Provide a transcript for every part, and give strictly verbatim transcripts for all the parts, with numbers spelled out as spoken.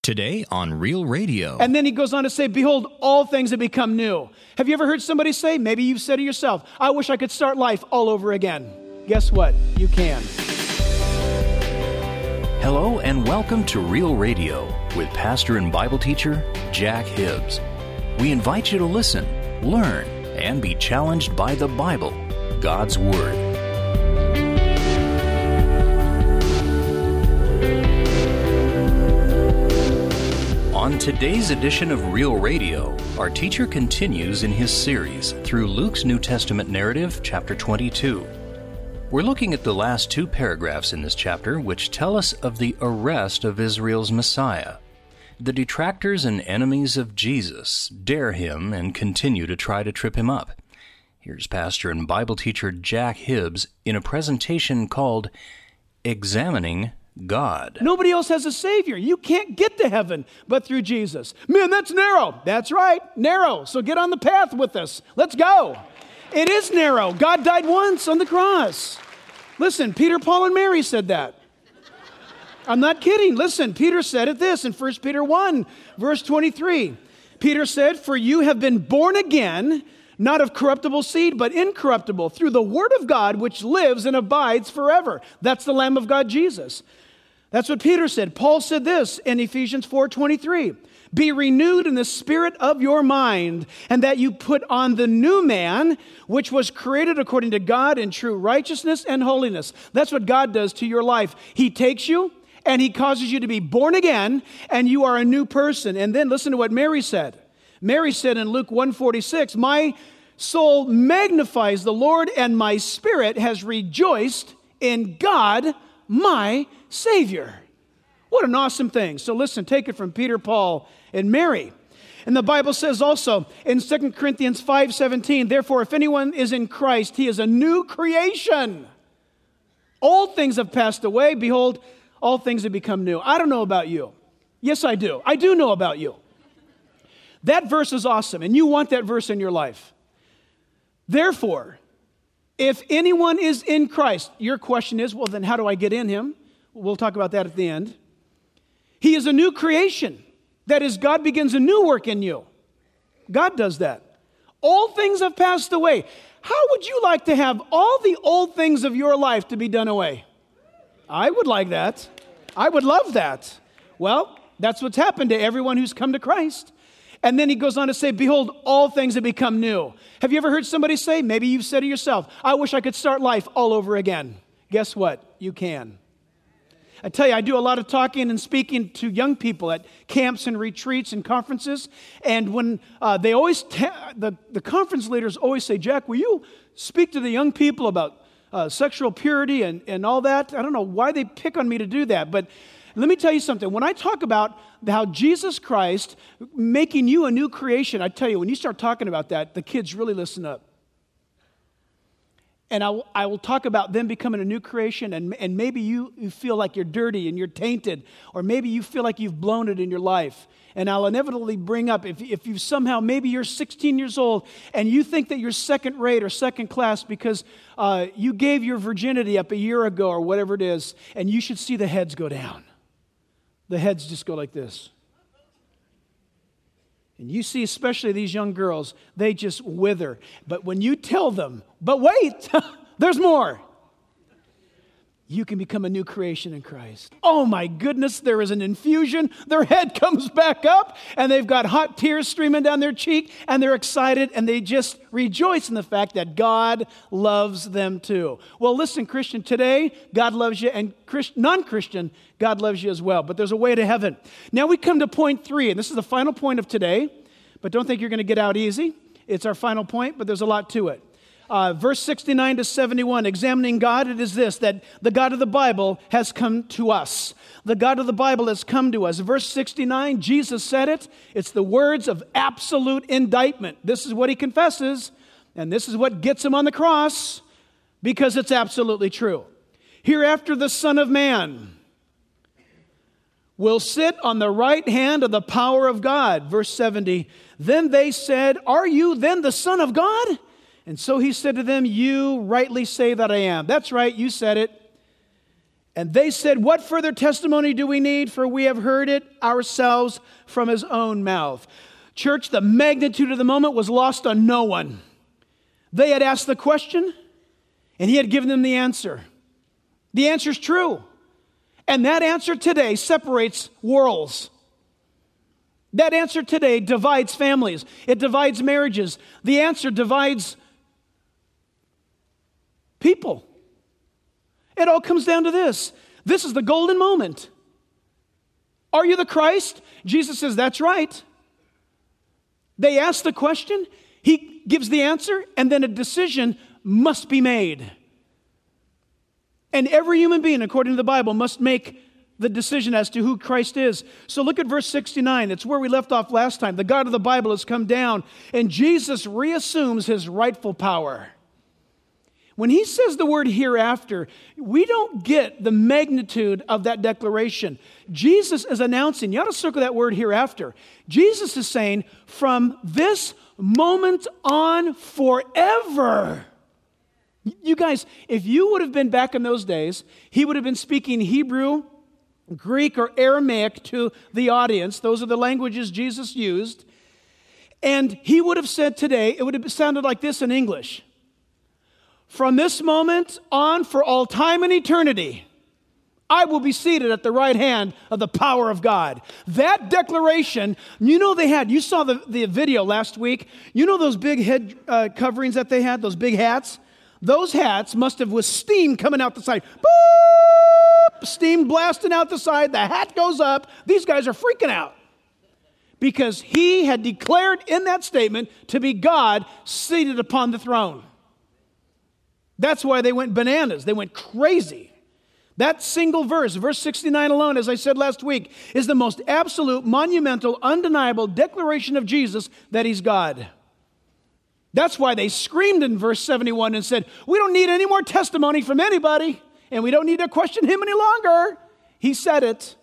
Today on Real Radio. And then he goes on to say, behold, all things have become new. Have you ever heard somebody say, maybe you've said to yourself, I wish I could start life all over again. Guess what? You can. Hello and welcome to Real Radio with pastor and Bible teacher Jack Hibbs. We invite you to listen, learn, and be challenged by the Bible, God's Word. On today's edition of Real Radio, our teacher continues in his series through Luke's New Testament narrative, chapter twenty-two. We're looking at the last two paragraphs in this chapter, which tell us of the arrest of Israel's Messiah. The detractors and enemies of Jesus dare him and continue to try to trip him up. Here's pastor and Bible teacher Jack Hibbs in a presentation called Examining God. Nobody else has a Savior. You can't get to heaven but through Jesus. Man, that's narrow. That's right, narrow. So get on the path with us. Let's go. It is narrow. God died once on the cross. Listen, Peter, Paul, and Mary said that. I'm not kidding. Listen, Peter said it this in First Peter one, verse twenty-three. Peter said, for you have been born again, not of corruptible seed, but incorruptible, through the word of God, which lives and abides forever. That's the Lamb of God, Jesus. That's what Peter said. Paul said this in Ephesians four twenty-three. Be renewed in the spirit of your mind, and that you put on the new man, which was created according to God in true righteousness and holiness. That's what God does to your life. He takes you, and He causes you to be born again, and you are a new person. And then listen to what Mary said. Mary said in Luke one forty-six, my soul magnifies the Lord, and my spirit has rejoiced in God, my Savior. What an awesome thing. So listen, take it from Peter, Paul, and Mary. And the Bible says also in Second Corinthians five seventeen, therefore, if anyone is in Christ, he is a new creation. Old things have passed away. Behold, all things have become new. I don't know about you. Yes, I do. I do know about you. That verse is awesome, and you want that verse in your life. Therefore, if anyone is in Christ, your question is, well, then how do I get in Him? We'll talk about that at the end. He is a new creation. That is, God begins a new work in you. God does that. All things have passed away. How would you like to have all the old things of your life to be done away? I would like that. I would love that. Well, that's what's happened to everyone who's come to Christ. And then he goes on to say, behold, all things have become new. Have you ever heard somebody say, maybe you've said to yourself, I wish I could start life all over again. Guess what? You can. I tell you, I do a lot of talking and speaking to young people at camps and retreats and conferences. And when uh, they always, ta- the, the conference leaders always say, Jack, will you speak to the young people about uh, sexual purity and, and all that? I don't know why they pick on me to do that, but let me tell you something. When I talk about how Jesus Christ making you a new creation, I tell you, when you start talking about that, the kids really listen up. And I will, I will talk about them becoming a new creation, and, and maybe you, you feel like you're dirty and you're tainted, or maybe you feel like you've blown it in your life. And I'll inevitably bring up, if, if you somehow, maybe you're sixteen years old, and you think that you're second rate or second class because uh, you gave your virginity up a year ago or whatever it is, and you should see the heads go down. The heads just go like this. And you see, especially these young girls, they just wither. But when you tell them, but wait, there's more. You can become a new creation in Christ. Oh my goodness, there is an infusion. Their head comes back up, and they've got hot tears streaming down their cheek, and they're excited, and they just rejoice in the fact that God loves them too. Well, listen, Christian, today, God loves you, and Christ- non-Christian, God loves you as well. But there's a way to heaven. Now we come to point three, and this is the final point of today, but don't think you're going to get out easy. It's our final point, but there's a lot to it. Uh, verse sixty-nine to seventy-one, examining God, it is this, that the God of the Bible has come to us. The God of the Bible has come to us. Verse sixty-nine, Jesus said it. It's the words of absolute indictment. This is what He confesses, and this is what gets Him on the cross, because it's absolutely true. Hereafter the Son of Man will sit on the right hand of the power of God. Verse seventy, then they said, are you then the Son of God? And so He said to them, you rightly say that I am. That's right, you said it. And they said, what further testimony do we need? For we have heard it ourselves from his own mouth. Church, the magnitude of the moment was lost on no one. They had asked the question, and he had given them the answer. The answer is true. And that answer today separates worlds. That answer today divides families. It divides marriages. The answer divides people. It all comes down to this. This is the golden moment. Are you the Christ? Jesus says, that's right. They ask the question, he gives the answer, and then a decision must be made. And every human being, according to the Bible, must make the decision as to who Christ is. So look at verse sixty-nine. It's where we left off last time. The God of the Bible has come down, and Jesus reassumes his rightful power. When he says the word hereafter, we don't get the magnitude of that declaration. Jesus is announcing, you ought to circle that word hereafter. Jesus is saying, from this moment on forever. You guys, if you would have been back in those days, he would have been speaking Hebrew, Greek, or Aramaic to the audience. Those are the languages Jesus used. And he would have said today, it would have sounded like this in English. From this moment on for all time and eternity, I will be seated at the right hand of the power of God. That declaration, you know they had, you saw the, the video last week, you know those big head uh, coverings that they had, those big hats? Those hats must have with steam coming out the side. Boop! Steam blasting out the side, the hat goes up. These guys are freaking out. Because he had declared in that statement to be God seated upon the throne. That's why they went bananas. They went crazy. That single verse, verse sixty-nine alone, as I said last week, is the most absolute, monumental, undeniable declaration of Jesus that he's God. That's why they screamed in verse seventy-one and said, we don't need any more testimony from anybody, and we don't need to question him any longer. He said it.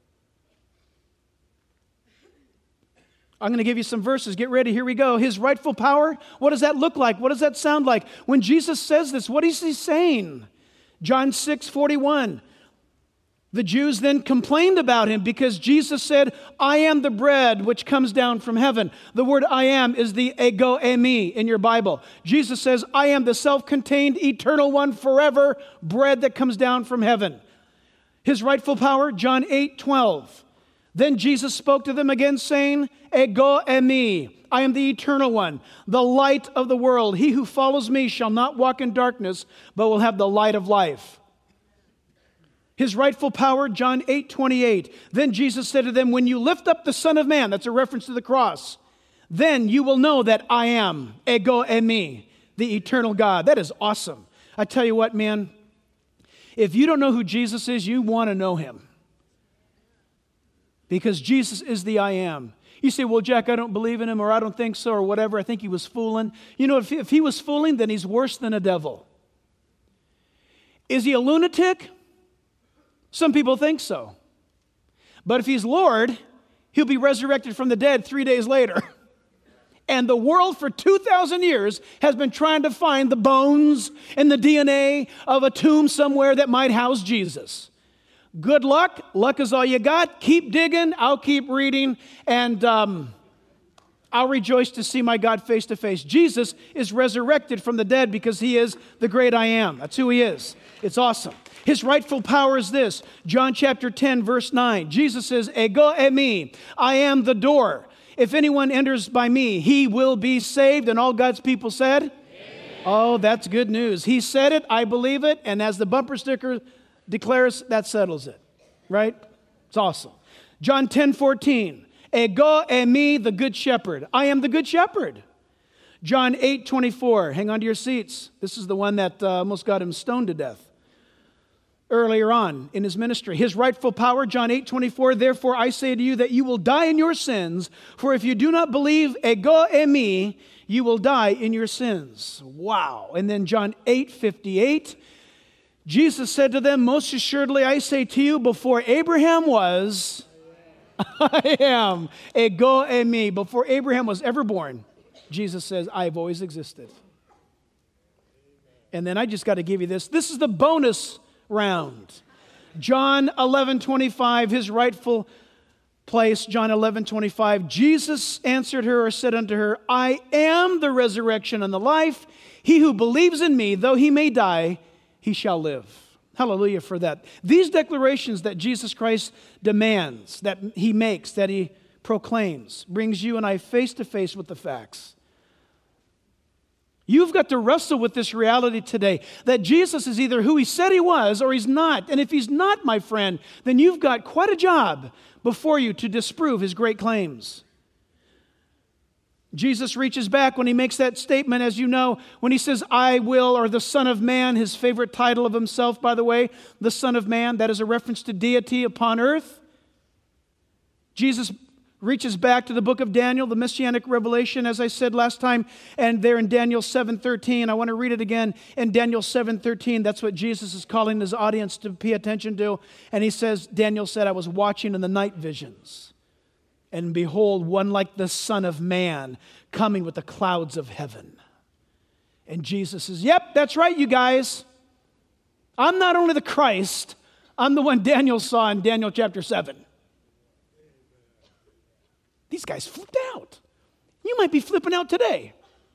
I'm going to give you some verses. Get ready. Here we go. His rightful power. What does that look like? What does that sound like? When Jesus says this, what is he saying? John six forty-one. The Jews then complained about him because Jesus said, I am the bread which comes down from heaven. The word I am is the ego eimi in your Bible. Jesus says, I am the self-contained, eternal one, forever bread that comes down from heaven. His rightful power, John eight twelve. Then Jesus spoke to them again, saying, ego eimi, I am the eternal one, the light of the world. He who follows me shall not walk in darkness, but will have the light of life. His rightful power, John eight twenty-eight. Then Jesus said to them, when you lift up the Son of Man, that's a reference to the cross, then you will know that I am, ego eimi, the eternal God. That is awesome. I tell you what, man, if you don't know who Jesus is, you want to know him. Because Jesus is the I am. You say, well, Jack, I don't believe in him, or I don't think so, or whatever. I think he was fooling. You know, if he, if he was fooling, then he's worse than a devil. Is he a lunatic? Some people think so. But if he's Lord, he'll be resurrected from the dead three days later. And the world for two thousand years has been trying to find the bones and the D N A of a tomb somewhere that might house Jesus. Good luck. Luck is all you got. Keep digging. I'll keep reading. And um, I'll rejoice to see my God face to face. Jesus is resurrected from the dead because he is the great I am. That's who he is. It's awesome. His rightful power is this. John chapter ten, verse nine. Jesus says, ego eimi, I am the door. If anyone enters by me, he will be saved. And all God's people said, amen. Oh, that's good news. He said it. I believe it. And as the bumper sticker declares, that settles it, right? It's awesome. John ten fourteen, ego eimi, the good shepherd. I am the good shepherd. John eight twenty-four, hang on to your seats. This is the one that uh, almost got him stoned to death earlier on in his ministry. His rightful power, John eight twenty-four, therefore I say to you that you will die in your sins, for if you do not believe ego eimi, you will die in your sins. Wow. And then John eight fifty-eight, Jesus said to them, most assuredly I say to you, before Abraham was, I am, ego eimi. Before Abraham was ever born, Jesus says, I've always existed. And then I just got to give you this. This is the bonus round. John eleven twenty-five, his rightful place, John eleven twenty-five, Jesus answered her or said unto her, I am the resurrection and the life. He who believes in me, though he may die, he shall live. Hallelujah for that. These declarations that Jesus Christ demands, that he makes, that he proclaims, brings you and I face to face with the facts. You've got to wrestle with this reality today that Jesus is either who he said he was or he's not. And if he's not, my friend, then you've got quite a job before you to disprove his great claims. Jesus reaches back when he makes that statement, as you know, when he says, I will, or the Son of Man, his favorite title of himself, by the way, the Son of Man, that is a reference to deity upon earth. Jesus reaches back to the book of Daniel, the Messianic revelation, as I said last time, and there in Daniel seven thirteen, I want to read it again. In Daniel seven thirteen, that's what Jesus is calling his audience to pay attention to. And he says, Daniel said, I was watching in the night visions, and behold, one like the Son of Man coming with the clouds of heaven. And Jesus says, yep, that's right, you guys. I'm not only the Christ, I'm the one Daniel saw in Daniel chapter seven. These guys flipped out. You might be flipping out today.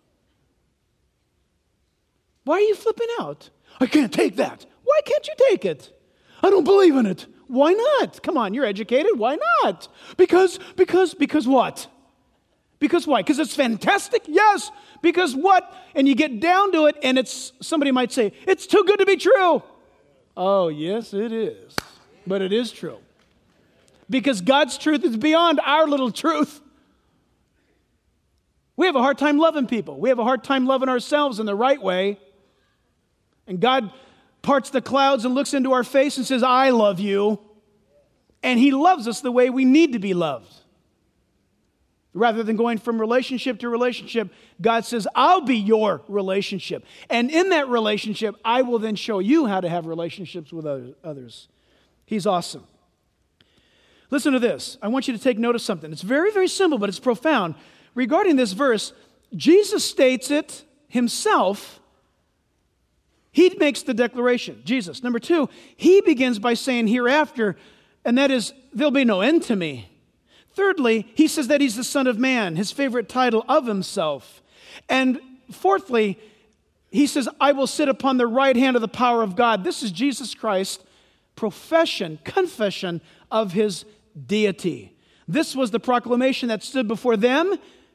Why are you flipping out? I can't take that. Why can't you take it? I don't believe in it. Why not? Come on, you're educated. Why not? Because, because, because what? Because why? Because it's fantastic? Yes. Because what? And you get down to it and it's, somebody might say, it's too good to be true. Oh, yes, it is. But it is true. Because God's truth is beyond our little truth. We have a hard time loving people. We have a hard time loving ourselves in the right way. And God parts the clouds and looks into our face and says, I love you. And he loves us the way we need to be loved. Rather than going from relationship to relationship, God says, I'll be your relationship. And in that relationship, I will then show you how to have relationships with others. He's awesome. Listen to this. I want you to take note of something. It's very, very simple, but it's profound. Regarding this verse, Jesus states it himself. He makes the declaration, Jesus. Number two, he begins by saying hereafter, and that is, there'll be no end to me. Thirdly, he says that he's the Son of Man, his favorite title of himself. And fourthly, he says, I will sit upon the right hand of the power of God. This is Jesus Christ's profession, confession of his deity. This was the proclamation that stood before them,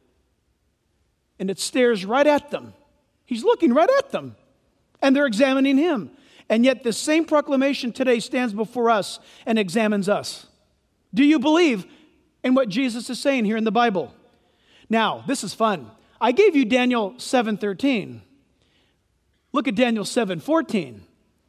and it stares right at them. He's looking right at them, and they're examining him. And yet this same proclamation today stands before us and examines us. Do you believe in what Jesus is saying here in the Bible? Now, this is fun. I gave you Daniel seven thirteen. Look at Daniel seven fourteen.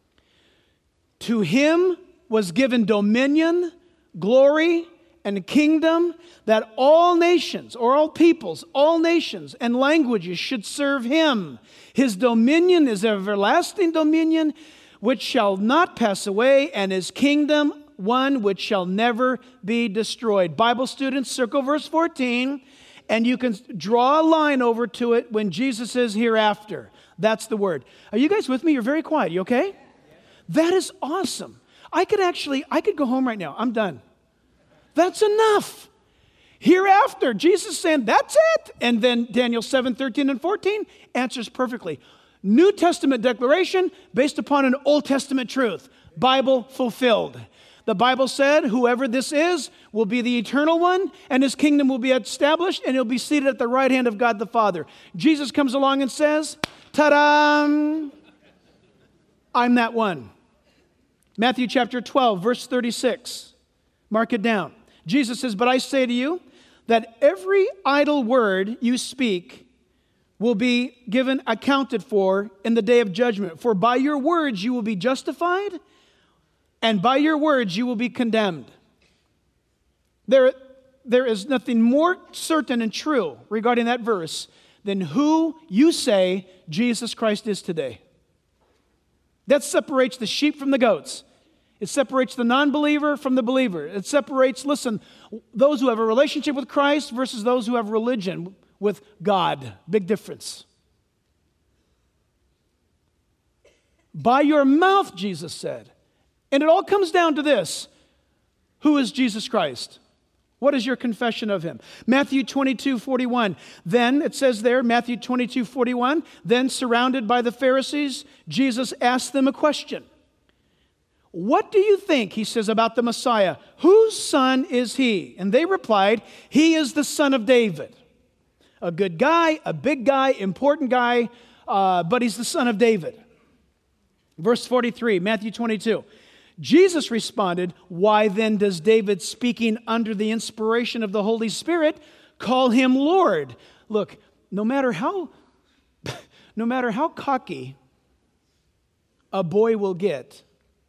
To him was given dominion, glory, and kingdom, that all nations, or all peoples, all nations and languages should serve him. His dominion is everlasting dominion, which shall not pass away, and his kingdom one which shall never be destroyed. Bible students, circle verse fourteen, and you can draw a line over to it when Jesus says hereafter. That's the word. Are you guys with me? You're very quiet. You okay? That is awesome. I could actually, I could go home right now. I'm done. That's enough. Hereafter, Jesus is saying, that's it. And then Daniel seven thirteen and fourteen answers perfectly. New Testament declaration based upon an Old Testament truth. Bible fulfilled. The Bible said, whoever this is will be the eternal one, and his kingdom will be established, and he'll be seated at the right hand of God the Father. Jesus comes along and says, ta-da! I'm that one. Matthew chapter twelve, verse thirty-six. Mark it down. Jesus says, but I say to you that every idle word you speak will be given accounted for in the day of judgment. For by your words you will be justified, and by your words you will be condemned. There, there is nothing more certain and true regarding that verse than who you say Jesus Christ is today. That separates the sheep from the goats. It separates the non-believer from the believer. It separates, listen, those who have a relationship with Christ versus those who have religion with God. Big difference. By your mouth, Jesus said, And it all comes down to this. Who is Jesus Christ? What is your confession of him? Matthew twenty-two forty-one. Then, it says there, Matthew twenty-two forty-one, then surrounded by the Pharisees, Jesus asked them a question. What do you think, he says, about the Messiah? Whose son is he? And they replied, he is the son of David. A good guy, a big guy, important guy, uh, but he's the son of David. Verse forty-three, Matthew twenty-two. Jesus responded, why then does David, speaking under the inspiration of the Holy Spirit, call him Lord? Look, no matter how, no matter how cocky a boy will get,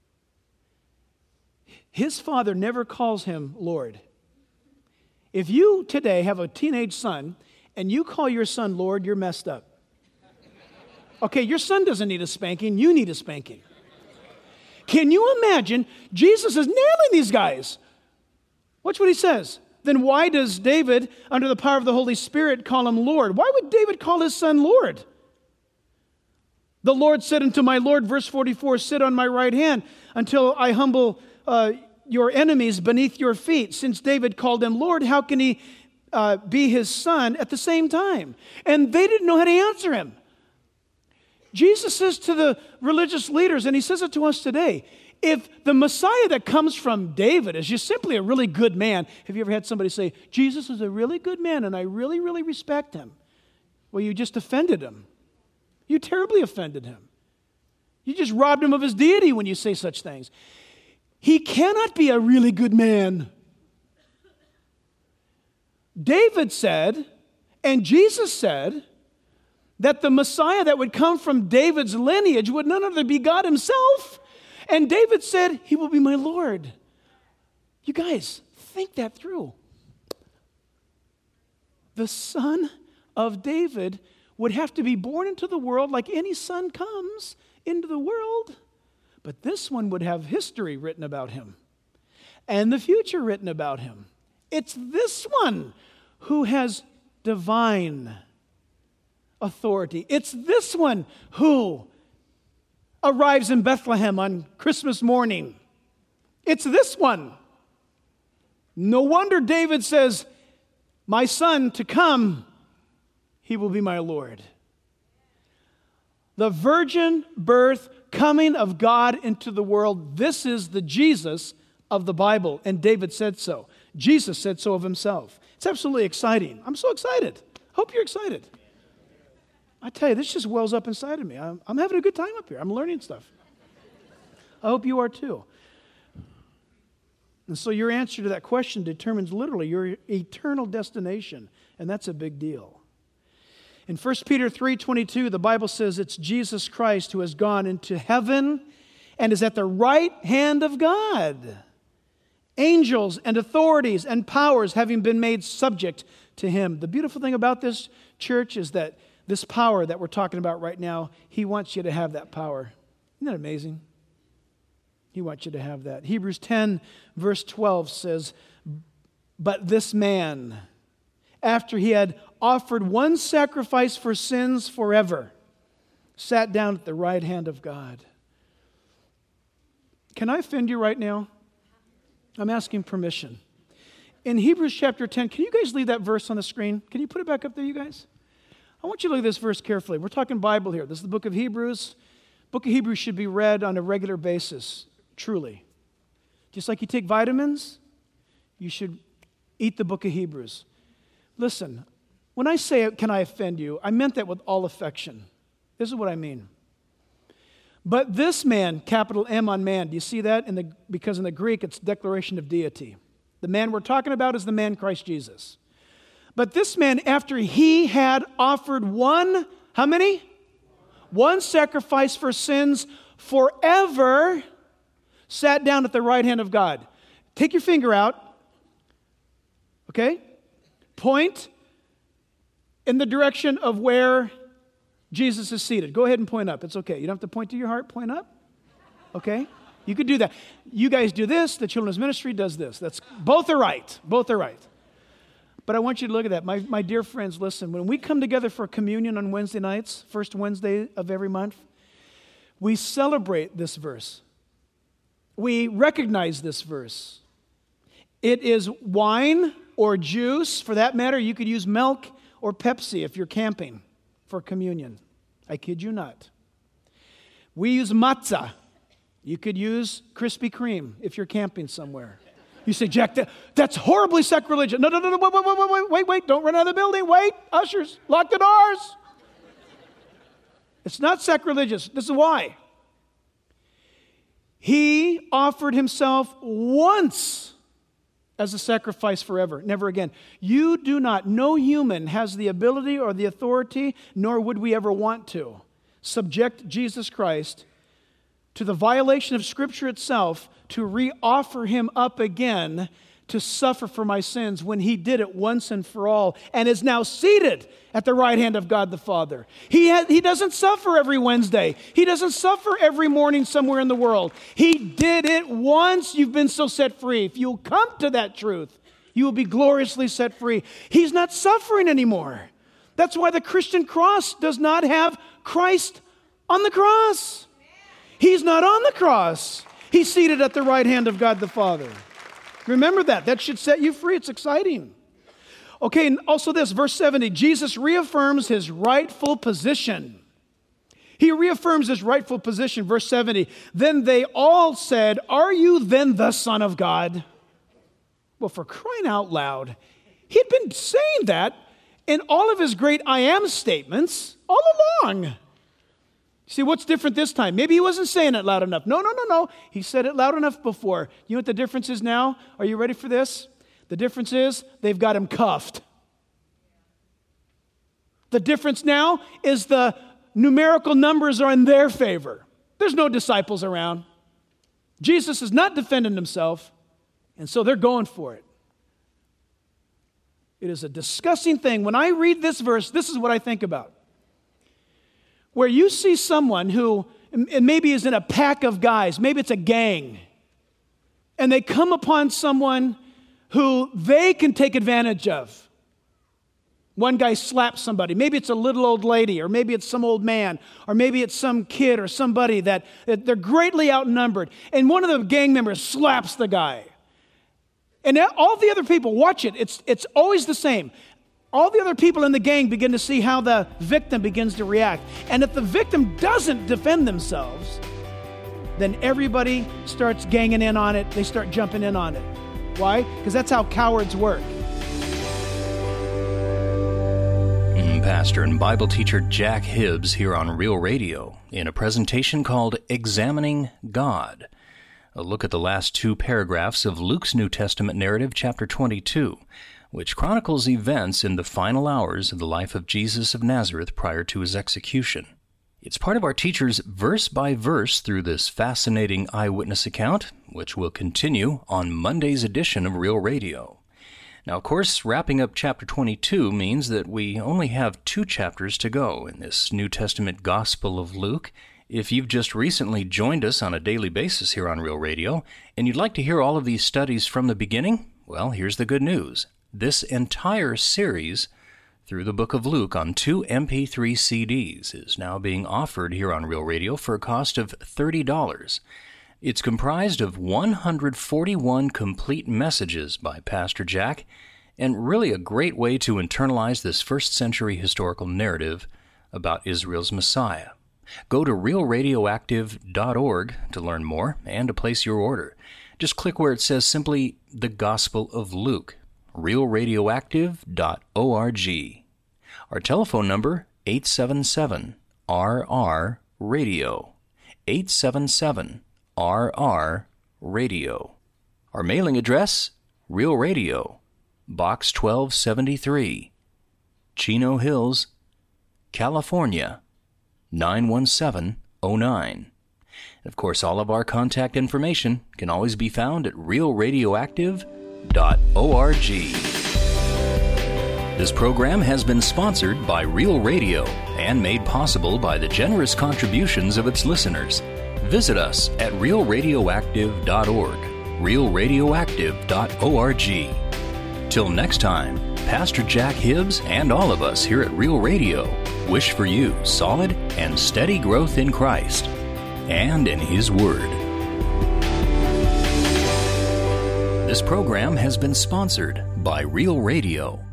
his father never calls him Lord. If you today have a teenage son and you call your son Lord, you're messed up. Okay, your son doesn't need a spanking, you need a spanking. Can you imagine? Jesus is nailing these guys. Watch what he says. Then why does David, under the power of the Holy Spirit, call him Lord? Why would David call his son Lord? The Lord said unto my Lord, verse forty-four, sit on my right hand until I humble uh, your enemies beneath your feet. Since David called him Lord, how can he uh, be his son at the same time? And they didn't know how to answer him. Jesus says to the religious leaders, and he says it to us today, if the Messiah that comes from David is just simply a really good man, have you ever had somebody say, Jesus is a really good man and I really, really respect him? Well, you just offended him. You terribly offended him. You just robbed him of his deity when you say such things. He cannot be a really good man. David said, and Jesus said, that the Messiah that would come from David's lineage would none other be God himself. And David said, he will be my Lord. You guys, think that through. The son of David would have to be born into the world like any son comes into the world. But this one would have history written about him and the future written about him. It's this one who has divine authority. It's this one who arrives in Bethlehem on Christmas morning. It's this one. No wonder David says, my son to come, he will be my Lord. The virgin birth coming of God into the world, this is the Jesus of the Bible, and David said so. Jesus said so of himself. It's absolutely exciting. I'm so excited. Hope you're excited. I tell you, this just wells up inside of me. I'm, I'm having a good time up here. I'm learning stuff. I hope you are too. And so your answer to that question determines literally your eternal destination, and that's a big deal. In First Peter three twenty-two, the Bible says it's Jesus Christ who has gone into heaven and is at the right hand of God. Angels and authorities and powers having been made subject to him. The beautiful thing about this church is that this power that we're talking about right now, he wants you to have that power. Isn't that amazing? He wants you to have that. Hebrews ten, verse twelve says, but this man, after he had offered one sacrifice for sins forever, sat down at the right hand of God. Can I offend you right now? I'm asking permission. In Hebrews chapter ten, can you guys leave that verse on the screen? Can you put it back up there, you guys? I want you to look at this verse carefully. We're talking Bible here. This is the book of Hebrews. Book of Hebrews should be read on a regular basis, truly. Just like you take vitamins, you should eat the book of Hebrews. Listen, when I say, can I offend you, I meant that with all affection. This is what I mean. But this man, capital M on man, do you see that? In the, because in the Greek, it's declaration of deity. The man we're talking about is the man Christ Jesus. But this man, after he had offered one, how many? One sacrifice for sins forever, sat down at the right hand of God. Take your finger out, okay? Point in the direction of where Jesus is seated. Go ahead and point up. It's okay. You don't have to point to your heart. Point up. Okay? You could do that. You guys do this. The children's ministry does this. That's both are right. Both are right. But I want you to look at that. My, my dear friends, listen. When we come together for communion on Wednesday nights, first Wednesday of every month, we celebrate this verse. we recognize this verse. It is wine or juice. For that matter, you could use milk or Pepsi if you're camping for communion. I kid you not. We use matzah. You could use Krispy Kreme if you're camping somewhere. You say, Jack, that, that's horribly sacrilegious. No, no, no, no, wait, wait, wait, wait, wait, wait, don't run out of the building. Wait, ushers, lock the doors. It's not sacrilegious. This is why. He offered himself once as a sacrifice forever, never again. You do not, no human has the ability or the authority, nor would we ever want to, subject Jesus Christ to the violation of Scripture itself to re-offer him up again to suffer for my sins when he did it once and for all and is now seated at the right hand of God the Father. He, ha- he doesn't suffer every Wednesday. He doesn't suffer every morning somewhere in the world. He did it once. You've been so set free. If you'll come to that truth, you will be gloriously set free. He's not suffering anymore. That's why the Christian cross does not have Christ on the cross. He's not on the cross. He's seated at the right hand of God the Father. Remember that. That should set you free. It's exciting. Okay, and also this, verse seventy, Jesus reaffirms his rightful position. He reaffirms his rightful position. Verse seventy, then they all said, are you then the Son of God? Well, for crying out loud, he'd been saying that in all of his great I am statements all along. See, what's different this time? Maybe he wasn't saying it loud enough. No, no, no, no. He said it loud enough before. You know what the difference is now? Are you ready for this? The difference is they've got him cuffed. The difference now is the numerical numbers are in their favor. There's no disciples around. Jesus is not defending himself, and so they're going for it. It is a disgusting thing. When I read this verse, this is what I think about. Where you see someone who maybe is in a pack of guys, maybe it's a gang, and they come upon someone who they can take advantage of. One guy slaps somebody. Maybe it's a little old lady, or maybe it's some old man, or maybe it's some kid or somebody that, that they're greatly outnumbered. And one of the gang members slaps the guy. And all the other people, watch it, it's, it's always the same. All the other people in the gang begin to see how the victim begins to react. And if the victim doesn't defend themselves, then everybody starts ganging in on it. They start jumping in on it. Why? Because that's how cowards work. Pastor and Bible teacher Jack Hibbs here on Real Radio in a presentation called Examining God. A look at the last two paragraphs of Luke's New Testament narrative, chapter twenty-two, which chronicles events in the final hours of the life of Jesus of Nazareth prior to his execution. It's part of our teacher's verse by verse through this fascinating eyewitness account, which will continue on Monday's edition of Real Radio. Now, of course, wrapping up chapter twenty-two means that we only have two chapters to go in this New Testament Gospel of Luke. If you've just recently joined us on a daily basis here on Real Radio, and you'd like to hear all of these studies from the beginning, well, here's the good news. This entire series through the book of Luke on two M P three C Ds is now being offered here on Real Radio for a cost of thirty dollars. It's comprised of one hundred forty-one complete messages by Pastor Jack, and really a great way to internalize this first century historical narrative about Israel's Messiah. Go to real radioactive dot org to learn more and to place your order. Just click where it says simply The Gospel of Luke, real radioactive dot org. Our telephone number, eight seven seven R R radio, eight seven seven R R radio. Our mailing address, Real Radio, Box twelve seventy-three, Chino Hills, California, nine one seven oh nine. Of course, all of our contact information can always be found at real radioactive dot org. This program has been sponsored by Real Radio and made possible by the generous contributions of its listeners. Visit us at real radioactive dot org, real radioactive dot org. Till next time, Pastor Jack Hibbs and all of us here at Real Radio wish for you solid and steady growth in Christ and in His Word. This program has been sponsored by Real Radio.